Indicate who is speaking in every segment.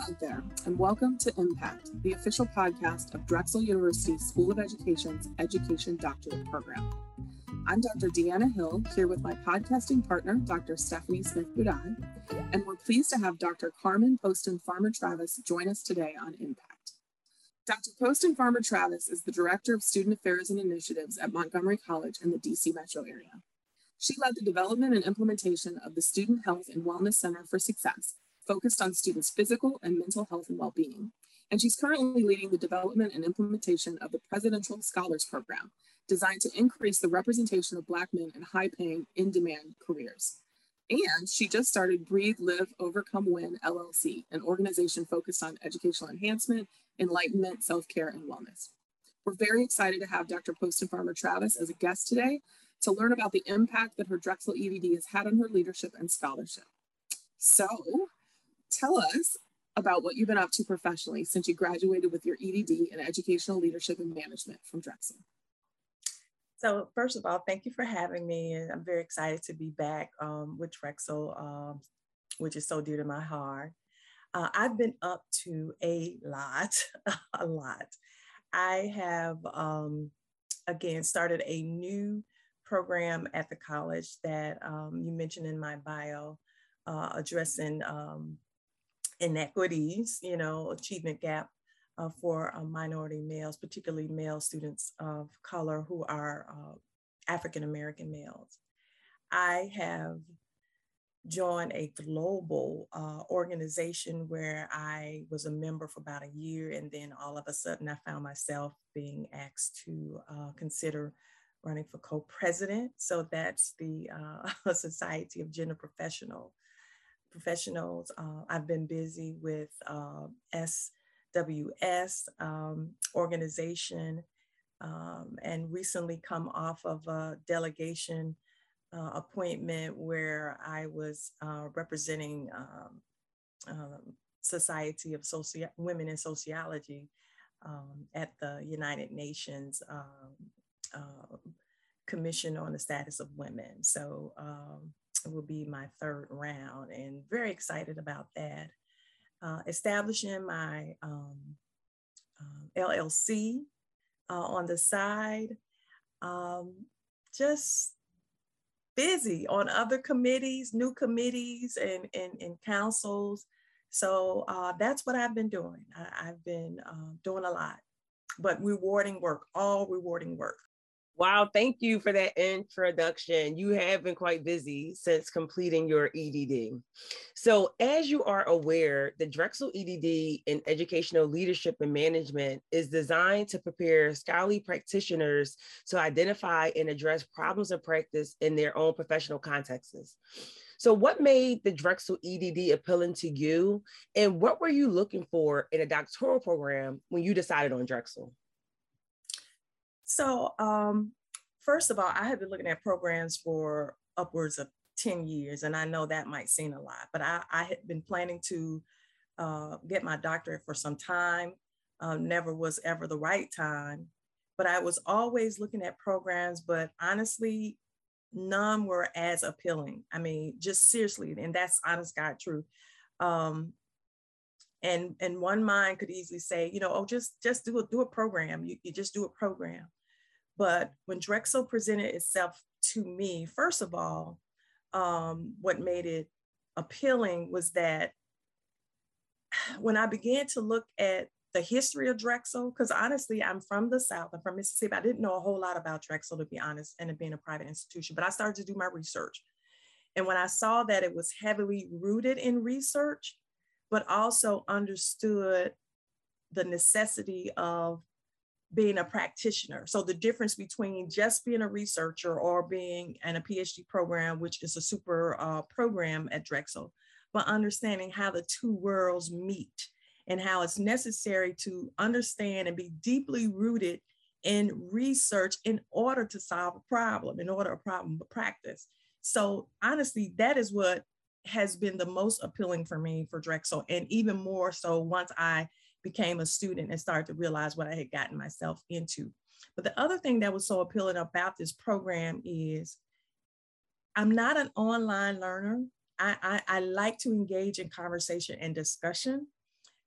Speaker 1: out there, and welcome to Impact, the official podcast of Drexel University School of Education's Education Doctorate Program. I'm Dr. Deanna Hill, here with my podcasting partner, Dr. Stephanie Smith-Budai, and we're pleased to have Dr. Carmen Poston Farmer-Travis join us today on Impact. Dr. Poston Farmer-Travis is the Director of Student Affairs and Initiatives at Montgomery College in the DC metro area. She led the development and implementation of the Student Health and Wellness Center for Success, focused on students' physical and mental health and well-being. And she's currently leading the development and implementation of the Presidential Scholars Program, designed to increase the representation of Black men in high-paying, in-demand careers. And she just started Breathe, Live, Overcome, Win, LLC, an organization focused on educational enhancement, enlightenment, self-care, and wellness. We're very excited to have Dr. Poston Farmer-Travis as a guest today to learn about the impact that her Drexel EDD has had on her leadership and scholarship. So, tell us about what you've been up to professionally since you graduated with your EDD in Educational Leadership and Management from Drexel.
Speaker 2: So first of all, thank you for having me. And I'm very excited to be back with Drexel, which is so dear to my heart. I've been up to a lot. I have, again, started a new program at the college that you mentioned in my bio, addressing inequities, achievement gap for minority males, particularly male students of color who are African-American males. I have joined a global organization where I was a member for about a year, and then all of a sudden I found myself being asked to consider running for co-president. So that's the Society of Gender Professionals. I've been busy with SWS organization and recently come off of a delegation appointment where I was representing Society of Women in Sociology at the United Nations Commission on the Status of Women. So it will be my third round and very excited about that. Establishing my LLC on the side, just busy on other committees, new committees and councils. So that's what I've been doing. I've been doing a lot, but rewarding work, all rewarding work.
Speaker 3: Wow, thank you for that introduction. You have been quite busy since completing your EDD. So as you are aware, the Drexel EDD in Educational Leadership and Management is designed to prepare scholarly practitioners to identify and address problems of practice in their own professional contexts. So what made the Drexel EDD appealing to you? And what were you looking for in a doctoral program when you decided on Drexel?
Speaker 2: So first of all, I have been looking at programs for upwards of 10 years, and I know that might seem a lot, but I had been planning to get my doctorate for some time. Never was ever the right time, but I was always looking at programs, but honestly, none were as appealing. I mean, just seriously, and that's honest God truth. And one mind could easily say, just do a program. You just do a program. But when Drexel presented itself to me, first of all, what made it appealing was that when I began to look at the history of Drexel, because honestly, I'm from the South, I'm from Mississippi. I didn't know a whole lot about Drexel, to be honest, and it being a private institution, but I started to do my research. And when I saw that it was heavily rooted in research, but also understood the necessity of being a practitioner. So the difference between just being a researcher or being in a PhD program, which is a super program at Drexel, but understanding how the two worlds meet and how it's necessary to understand and be deeply rooted in research in order to solve a problem, in order a problem of practice. So honestly, that is what has been the most appealing for me for Drexel, and even more so once I became a student and started to realize what I had gotten myself into. But the other thing that was so appealing about this program is I'm not an online learner. I like to engage in conversation and discussion.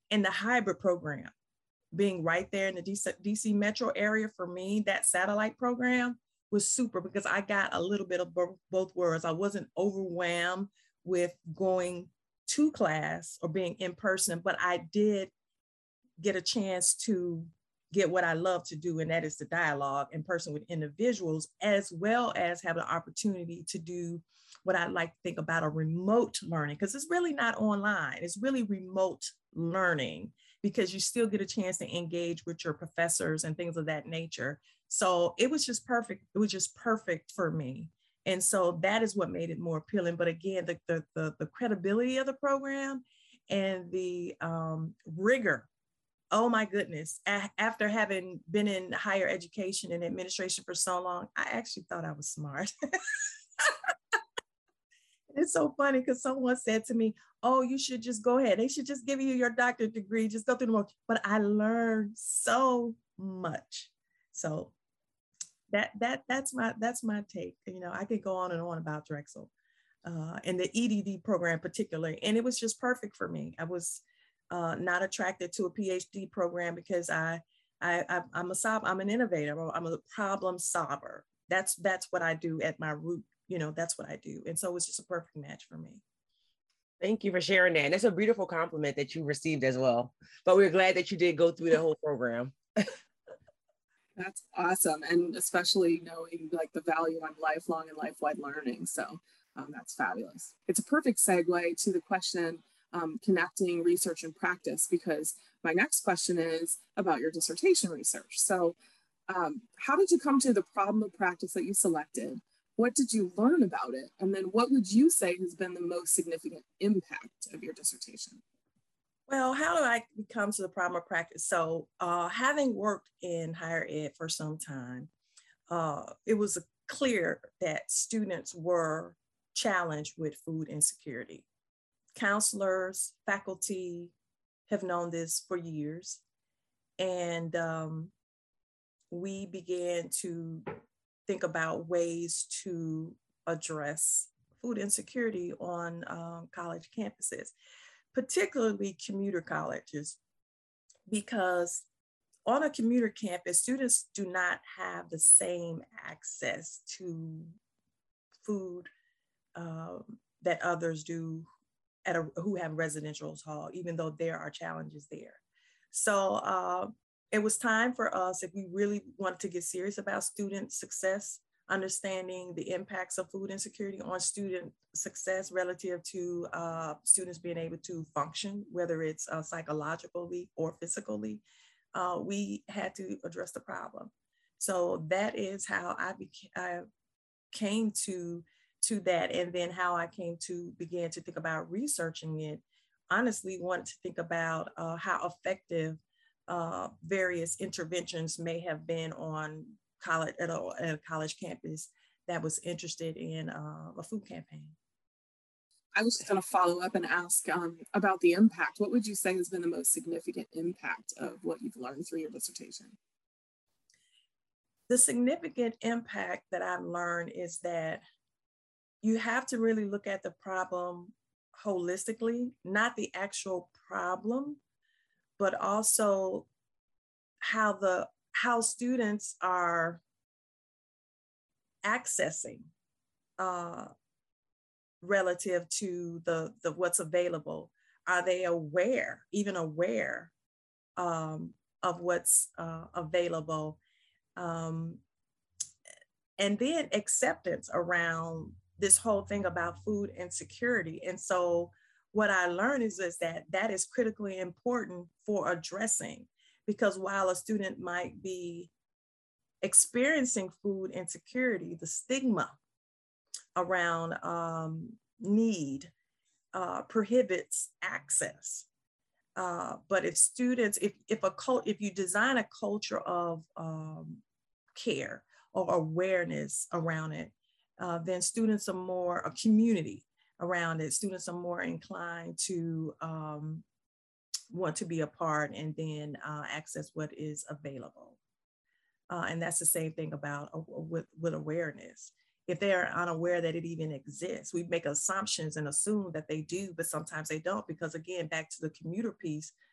Speaker 2: And the hybrid program, being right there in the DC metro area, for me, that satellite program was super because I got a little bit of both worlds. I wasn't overwhelmed with going to class or being in person, but I did get a chance to get what I love to do, and that is the dialogue in person with individuals, as well as have the opportunity to do what I like to think about a remote learning, because it's really not online, it's really remote learning, because you still get a chance to engage with your professors and things of that nature. So it was just perfect. It was just perfect for me. And so that is what made it more appealing. But again, the credibility of the program and the rigor. Oh my goodness. After having been in higher education and administration for so long, I actually thought I was smart. It's so funny because someone said to me, oh, you should just go ahead. They should just give you your doctorate degree. Just go through the motion. But I learned so much. So that's my take. You know, I could go on and on about Drexel and the EDD program particularly. And it was just perfect for me. I was not attracted to a PhD program because I'm an innovator. I'm a problem solver. That's what I do at my root. You know, that's what I do. And so it was just a perfect match for me.
Speaker 3: Thank you for sharing that. And that's a beautiful compliment that you received as well. But we're glad that you did go through the whole program.
Speaker 1: That's awesome. And especially knowing like the value on lifelong and life-wide learning. So that's fabulous. It's a perfect segue to the question, connecting research and practice, because my next question is about your dissertation research. So how did you come to the problem of practice that you selected? What did you learn about it? And then what would you say has been the most significant impact of your dissertation?
Speaker 2: Well, how do I come to the problem of practice? So having worked in higher ed for some time, it was clear that students were challenged with food insecurity. Counselors, faculty have known this for years. And we began to think about ways to address food insecurity on college campuses, particularly commuter colleges, because on a commuter campus, students do not have the same access to food that others do who have residential hall, even though there are challenges there. So it was time for us, if we really wanted to get serious about student success, understanding the impacts of food insecurity on student success relative to students being able to function, whether it's psychologically or physically, we had to address the problem. So that is how I came to that, and then how I came to begin to think about researching it. Honestly, wanted to think about how effective various interventions may have been on college at a college campus that was interested in a food campaign.
Speaker 1: I was just going to follow up and ask about the impact. What would you say has been the most significant impact of what you've learned through your dissertation?
Speaker 2: The significant impact that I've learned is that you have to really look at the problem holistically, not the actual problem, but also how students are accessing relative to the what's available. Are they even aware of what's available? And then acceptance around this whole thing about food insecurity. And so what I learned is that is critically important for addressing, because while a student might be experiencing food insecurity, the stigma around need prohibits access. But if you design a culture of care or awareness around it, then students are more a community around it. Students are more inclined to want to be a part and then access what is available. And that's the same thing about with awareness. If they are unaware that it even exists, we make assumptions and assume that they do, but sometimes they don't, because again, back to the commuter piece,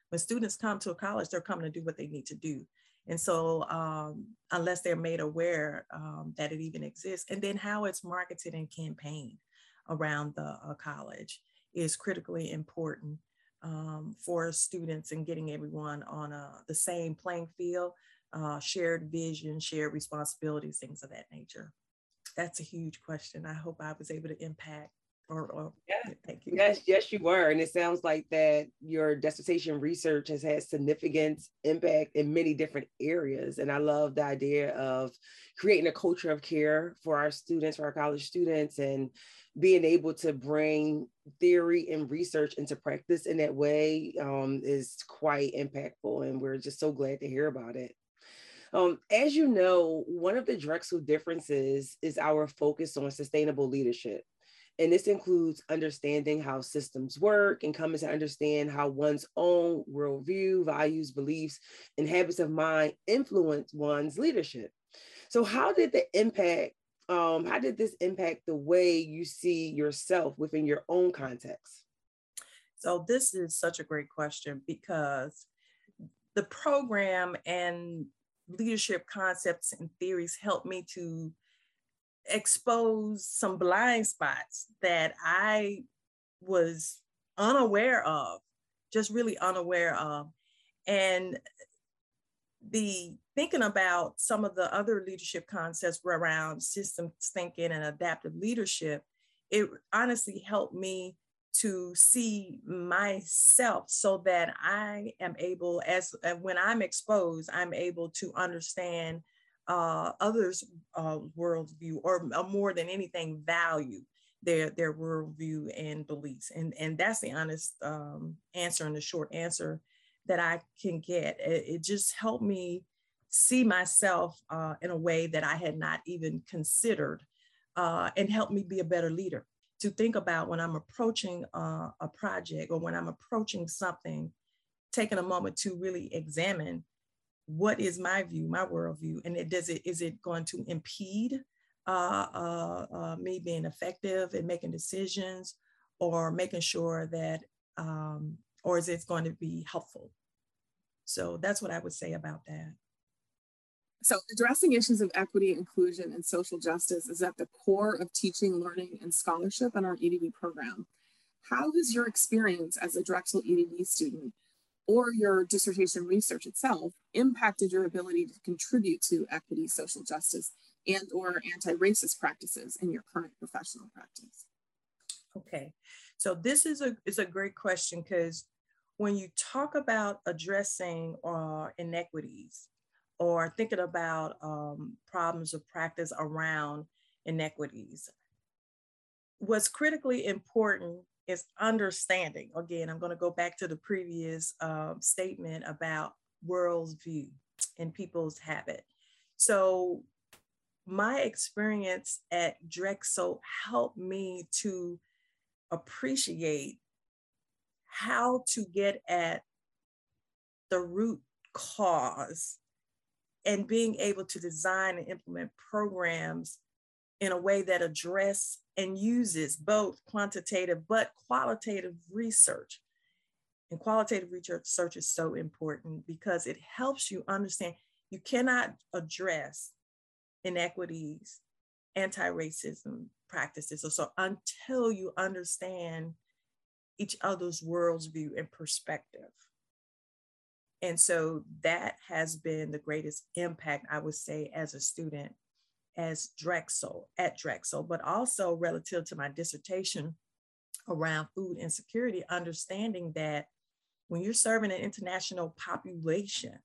Speaker 2: When students come to a college, they're coming to do what they need to do. And so unless they're made aware that it even exists, and then how it's marketed and campaigned around the college is critically important for students and getting everyone on the same playing field, shared vision, shared responsibilities, things of that nature. That's a huge question. I hope I was able to impact
Speaker 3: yeah.
Speaker 2: Thank you.
Speaker 3: Yes, you were. And it sounds like that your dissertation research has had significant impact in many different areas. And I love the idea of creating a culture of care for our students, for our college students, and being able to bring theory and research into practice in that way is quite impactful. And we're just so glad to hear about it. As you know, one of the Drexel differences is our focus on sustainable leadership. And this includes understanding how systems work and coming to understand how one's own worldview, values, beliefs, and habits of mind influence one's leadership. So how did this impact the way you see yourself within your own context?
Speaker 2: So this is such a great question, because the program and leadership concepts and theories help me to expose some blind spots that I was unaware of, just really unaware of. And the thinking about some of the other leadership concepts were around systems thinking and adaptive leadership, it honestly helped me to see myself so that I am able, when I'm exposed, I'm able to understand others' worldview, or more than anything, value their worldview and beliefs. And that's the honest answer, and the short answer that I can get. It just helped me see myself in a way that I had not even considered, and helped me be a better leader. To think about when I'm approaching a project, or when I'm approaching something, taking a moment to really examine, what is my view, my worldview, and is it going to impede me being effective in making decisions, or making sure that, or is it going to be helpful? So that's what I would say about that.
Speaker 1: So addressing issues of equity, inclusion, and social justice is at the core of teaching, learning, and scholarship in our EDD program. How has your experience as a Drexel EDD student, or your dissertation research itself, impacted your ability to contribute to equity, social justice, and or anti-racist practices in your current professional practice?
Speaker 2: Okay, so this is a great question, because when you talk about addressing inequities, or thinking about problems of practice around inequities, what's critically important is understanding. Again, I'm going to go back to the previous statement about worldview and people's habit. So my experience at Drexel helped me to appreciate how to get at the root cause, and being able to design and implement programs in a way that address and uses both quantitative but qualitative research. And qualitative research is so important, because it helps you understand you cannot address inequities, anti-racism practices, so until you understand each other's worldview and perspective. And so that has been the greatest impact, I would say, as a student at Drexel, but also relative to my dissertation around food insecurity, understanding that when you're serving an international population,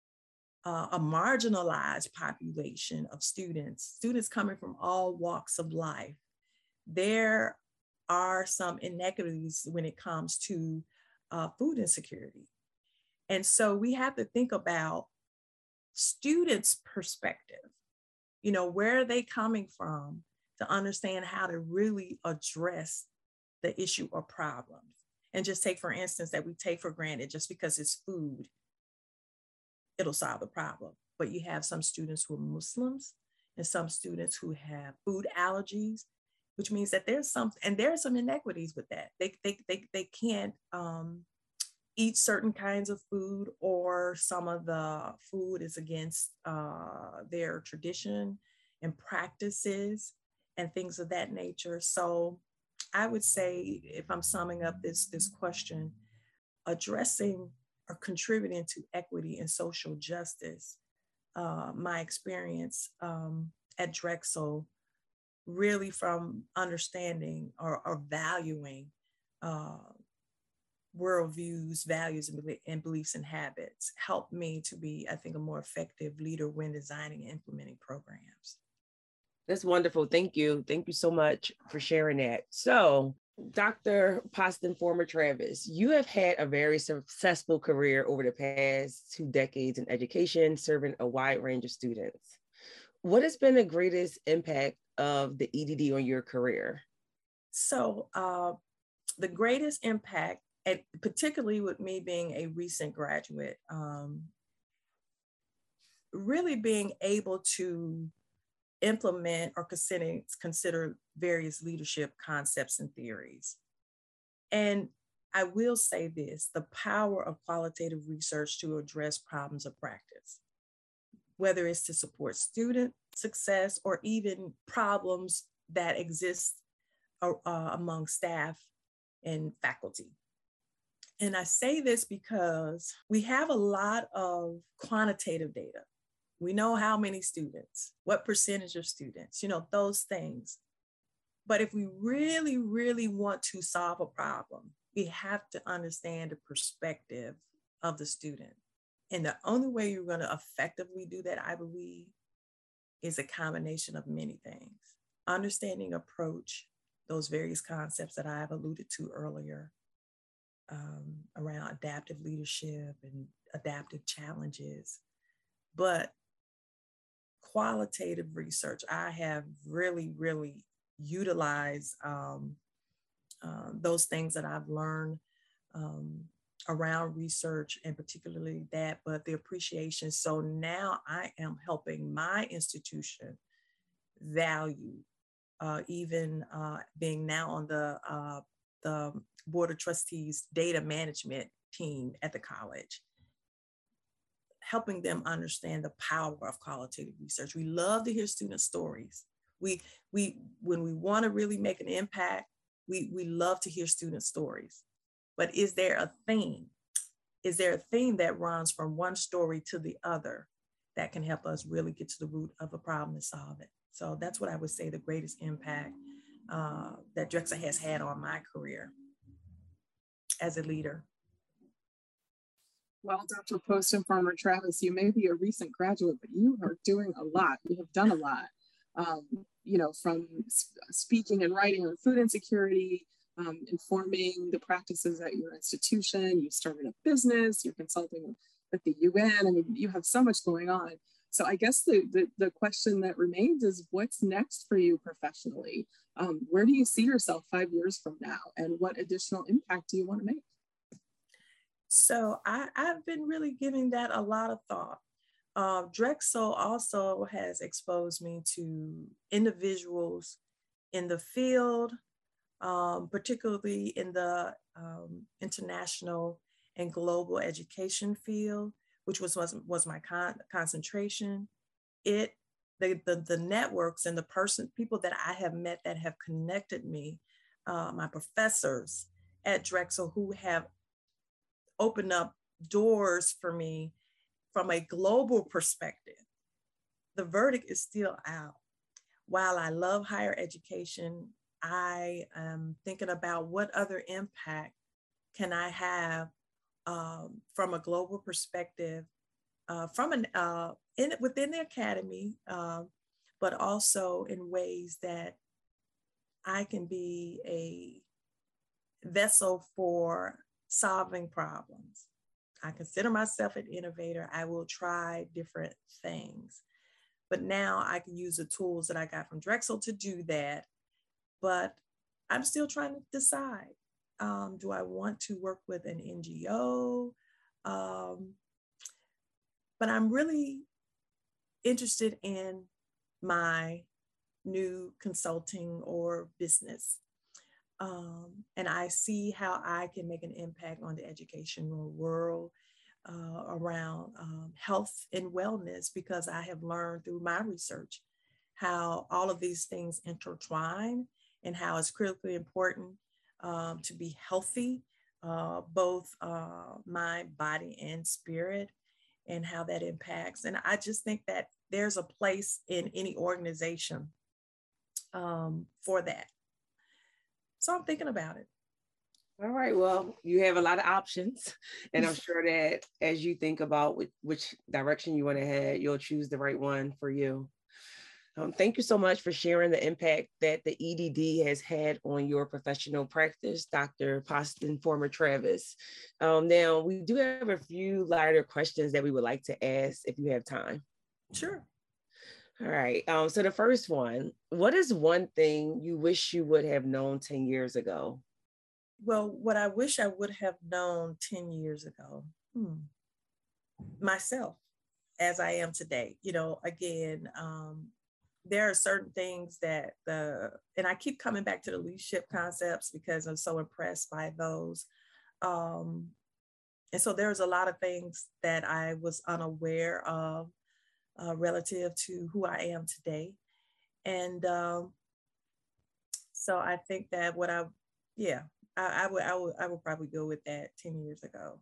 Speaker 2: a marginalized population of students coming from all walks of life, there are some inequities when it comes to food insecurity. And so we have to think about students' perspective. Where are they coming from, to understand how to really address the issue or problems. And just take, for instance, that we take for granted, just because it's food, it'll solve the problem. But you have some students who are Muslims, and some students who have food allergies, which means that there are some inequities with that. They can't eat certain kinds of food, or some of the food is against their tradition and practices and things of that nature. So I would say, if I'm summing up this question, addressing or contributing to equity and social justice, my experience at Drexel, really from understanding or valuing worldviews, values, and beliefs and habits, helped me to be, I think, a more effective leader when designing and implementing programs.
Speaker 3: That's wonderful. Thank you. Thank you so much for sharing that. So, Dr. Poston Former-Travis, you have had a very successful career over the past 2 decades in education, serving a wide range of students. What has been the greatest impact of the EDD on your career?
Speaker 2: So the greatest impact, and particularly with me being a recent graduate, really being able to implement or consider various leadership concepts and theories. And I will say this, the power of qualitative research to address problems of practice, whether it's to support student success or even problems that exist among staff and faculty. And I say this because we have a lot of quantitative data. We know how many students, what percentage of students, those things. But if we really, really want to solve a problem, we have to understand the perspective of the student. And the only way you're going to effectively do that, I believe, is a combination of many things. Understanding approach, those various concepts that I've alluded to earlier, around adaptive leadership and adaptive challenges. But qualitative research, I have really, really utilized those things that I've learned around research, and particularly that, but the appreciation. So now I am helping my institution value, even being now on the Board of Trustees data management team at the college, helping them understand the power of qualitative research. We love to hear student stories. When we want to really make an impact, we love to hear student stories. But is there a theme? Is there a theme that runs from one story to the other that can help us really get to the root of a problem and solve it? So that's what I would say the greatest impact that Drexel has had on my career as a leader.
Speaker 1: Well, Dr. Poston Former-Travis, you may be a recent graduate, but you are doing a lot. You have done a lot, from speaking and writing on food insecurity, informing the practices at your institution. You started a business, you're consulting with the UN. I mean, you have so much going on. So I guess the question that remains is, what's next for you professionally? Where do you see yourself 5 years from now? And what additional impact do you want to make?
Speaker 2: So I've been really giving that a lot of thought. Drexel also has exposed me to individuals in the field, particularly in the international and global education field, which was my concentration. The networks and the people that I have met that have connected me, my professors at Drexel, who have opened up doors for me from a global perspective. The verdict is still out. While I love higher education, I am thinking about what other impact can I have from a global perspective, within the academy, but also in ways that I can be a vessel for solving problems. I consider myself an innovator. I will try different things, but now I can use the tools that I got from Drexel to do that. But I'm still trying to decide, do I want to work with an NGO? But I'm really interested in my new consulting or business. And I see how I can make an impact on the educational world around health and wellness, because I have learned through my research how all of these things intertwine and how it's critically important to be healthy, both mind, body, and spirit, and how that impacts. And I just think that there's a place in any organization for that. So I'm thinking about it.
Speaker 3: All right. Well, you have a lot of options, and I'm sure that as you think about which direction you want to head, you'll choose the right one for you. Thank you so much for sharing the impact that the EDD has had on your professional practice, Dr. Poston Former Travis. Now, we do have a few lighter questions that we would like to ask if you have time.
Speaker 2: Sure.
Speaker 3: All right. So the first one, what is one thing you wish you would have known 10 years ago?
Speaker 2: Well, what I wish I would have known 10 years ago, myself as I am today. Again, there are certain things that and I keep coming back to the leadership concepts because I'm so impressed by those. And so there's a lot of things that I was unaware of relative to who I am today. And so I think that I would probably go with that 10 years ago.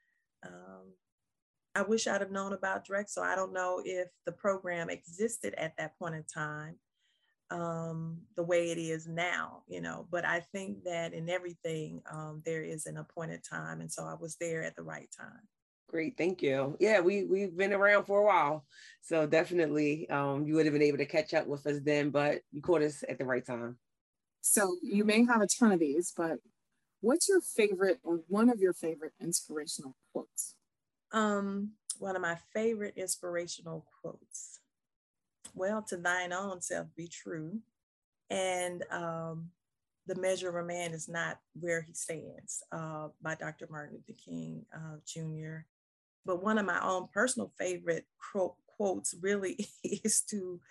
Speaker 2: I wish I'd have known about Drexel. I don't know if the program existed at that point in time the way it is now, but I think that in everything, there is an appointed time. And so I was there at the right time.
Speaker 3: Great, thank you. Yeah, we've been around for a while. So definitely you would have been able to catch up with us then, but you caught us at the right time.
Speaker 1: So you may have a ton of these, but what's your favorite or one of your favorite inspirational quotes?
Speaker 2: One of my favorite inspirational quotes. Well, to thine own self be true. And the measure of a man is not where he stands, by Dr. Martin Luther King Jr. But one of my own personal favorite quotes really is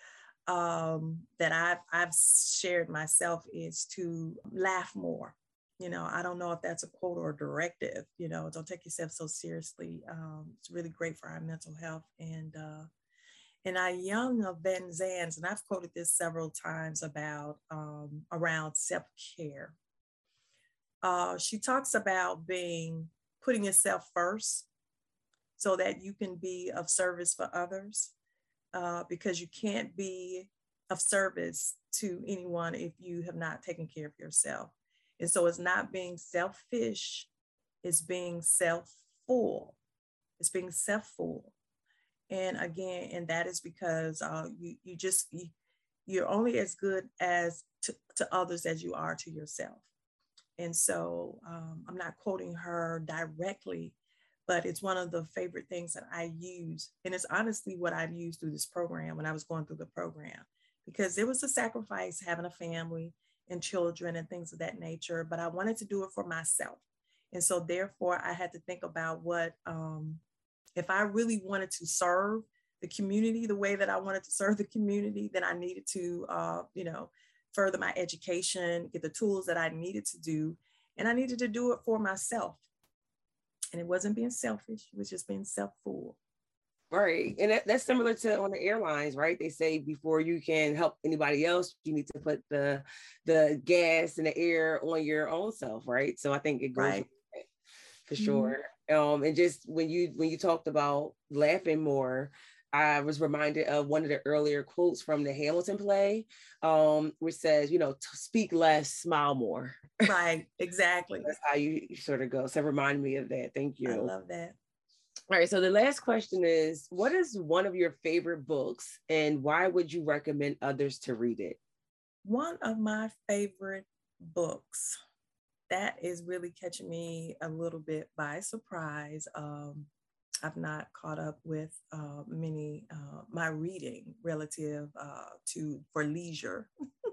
Speaker 2: that I've shared myself, is to laugh more. I don't know if that's a quote or a directive, don't take yourself so seriously. It's really great for our mental health. And Young Van Zandt, and I've quoted this several times about around self-care. She talks about putting yourself first so that you can be of service for others, because you can't be of service to anyone if you have not taken care of yourself. And so it's not being selfish, it's being self-full. It's being self-full. And again, and that is because you're only as good as to others as you are to yourself. And so I'm not quoting her directly, but it's one of the favorite things that I use. And it's honestly what I've used through this program when I was going through the program, because it was a sacrifice having a family and children and things of that nature, but I wanted to do it for myself. And so therefore I had to think about what, if I really wanted to serve the community the way that I wanted to serve the community, then I needed to, further my education, get the tools that I needed to do, and I needed to do it for myself. And it wasn't being selfish, it was just being self-full.
Speaker 3: Right. And that's similar to on the airlines, right? They say before you can help anybody else, you need to put the gas and the air on your own self, right? So I think it goes
Speaker 2: right.
Speaker 3: For sure. And just when you talked about laughing more, I was reminded of one of the earlier quotes from the Hamilton play, which says, speak less, smile more.
Speaker 2: Right, exactly.
Speaker 3: That's how you sort of go. So remind me of that. Thank you.
Speaker 2: I love that.
Speaker 3: All right. So the last question is, what is one of your favorite books and why would you recommend others to read it?
Speaker 2: One of my favorite books, that is really catching me a little bit by surprise. I've not caught up with many, my reading relative for leisure.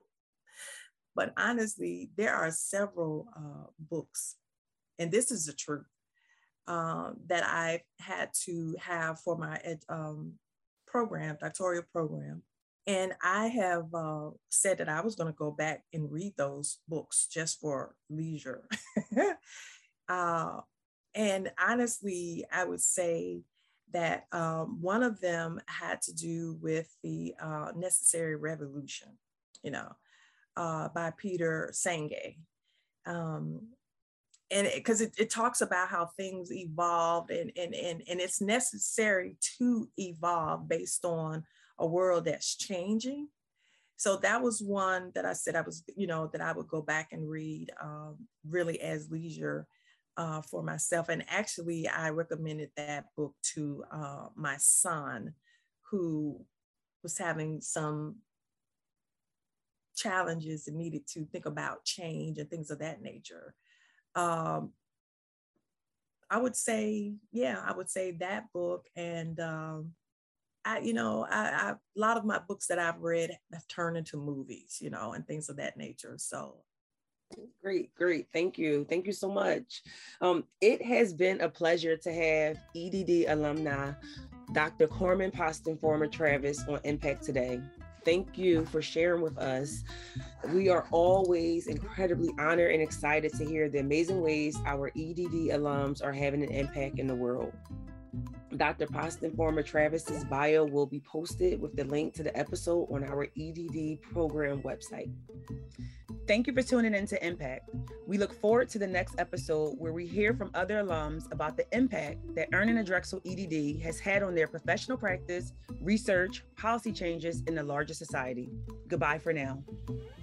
Speaker 2: But honestly, there are several books, and this is the truth, that I've had to have for my program, doctoral program. And I have said that I was going to go back and read those books just for leisure. And honestly, I would say that one of them had to do with the Necessary Revolution, by Peter Senge. And because it talks about how things evolved and it's necessary to evolve based on a world that's changing. So that was one that I said that I would go back and read really as leisure for myself. And actually, I recommended that book to my son, who was having some challenges and needed to think about change and things of that nature. I would say that book, and a lot of my books that I've read have turned into movies, and things of that nature. So.
Speaker 3: Great. Thank you so much. It has been a pleasure to have EDD alumni, Dr. Carmen Postenformer-Travis on Impact today. Thank you for sharing with us. We are always incredibly honored and excited to hear the amazing ways our EDD alums are having an impact in the world. Dr. Postenformer-Travis's bio will be posted with the link to the episode on our EDD program website.
Speaker 4: Thank you for tuning in to Impact. We look forward to the next episode where we hear from other alums about the impact that earning a Drexel EDD has had on their professional practice, research, policy changes in the larger society. Goodbye for now.